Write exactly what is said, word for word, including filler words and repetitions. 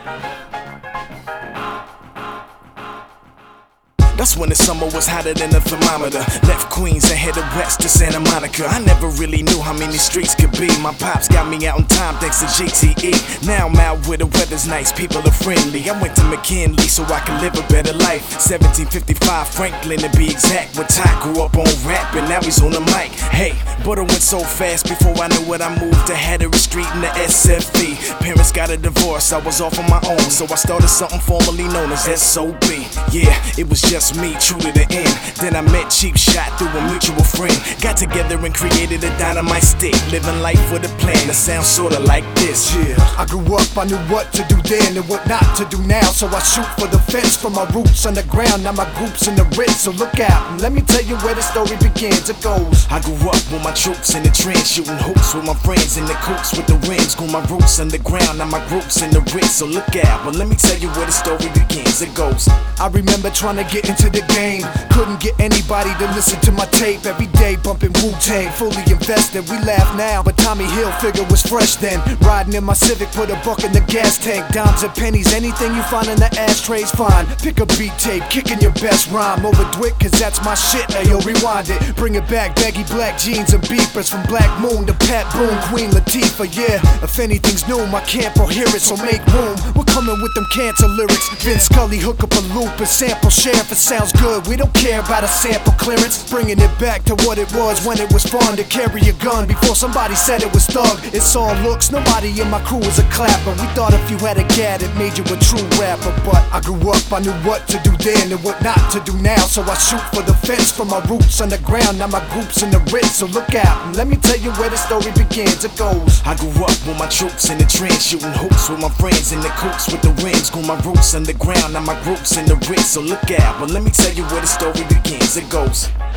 That's when the summer was hotter than the thermometer. Left Queens and headed west to Santa Monica. I never really knew how many streets could be. My pops got me out in time thanks to G T E. Now I'm out where the weather's nice, people are friendly. I went to McKinley so I could live a better life. seventeen fifty-five Franklin to be exact. When Ty grew up on rap and now he's on the mic. Hey, but it went so fast before I knew it. I moved to Hatteras Street in the S F V. Parents got a divorce, I was off on my own, so I started something formerly known as S O B. Yeah, it was just me, true to the end. Then I met Cheap Shot through a mutual friend. Got together and created a dynamite stick. Living life with a plan that sounds sorta like this. Yeah, I grew up, I knew what to do then and what not to do now. So I shoot for the fence from my roots underground. Now my group's in the Ritz, so look out and let me tell you where the story begins. It goes. I grew up with my troops in the trench, shooting hoops with my friends in the coops with the rims. Grew my roots underground, now my group's in the Ritz, so look out. But let me tell you where the story begins. It goes. I remember trying to get into the game. Couldn't get anybody to listen to my tape. Every day bumping Wu-Tang, fully invested. We laugh now, but Tommy Hilfiger was fresh then. Riding in my Civic, put a buck in the gas tank. Dimes and pennies, anything you find in the ashtray's fine. Pick a beat tape, kicking your best rhyme. Overdo it, cause that's my shit. Ayo, rewind it. Bring it back, baggy black jeans and beepers. From Black Moon to Pat Boone, Queen Latifah, yeah. If anything's new, my camp will hear it, so make room. We're coming with them cancer lyrics. Vince Scully, hook up a loop and sample share if it sounds good. We don't care about a sample clearance. Bringing it back to what it was when it was fun to carry a gun before somebody said it was thug. It's all looks, nobody in my crew was a clapper. We thought if you had a gad it made you a true rapper. But I grew up, I knew what to do then and what not to do now. So I shoot for the fence from my roots underground. Now my group's in the Ritz, so look out and let me tell you where the story begins. It goes. I grew up with my troops in the trench, shooting hoops with my friends in the coops with the rims. Grew my roots underground, now my group's in the Ritz, so look out. But let me tell you where the story begins. It goes.